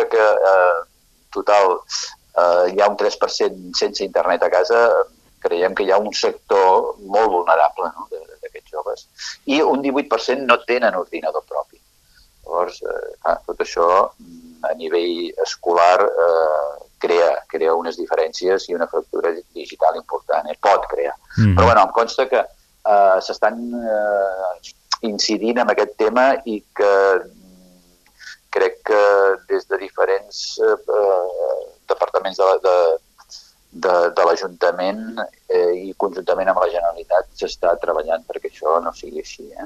que total hi ha un 3% sense internet a casa, creiem que hi ha un sector molt vulnerable, no?, d'aquests joves. I un 18% no tenen ordinador propi. Llavors, tot això a nivell escolar crea unes diferències i una fractura digital important, pot crear. Però bueno, em consta que s'estan incidint en aquest tema i que crec que des de diferents departaments de l'Ajuntament i conjuntament amb la Generalitat s'està treballant perquè això no sigui així.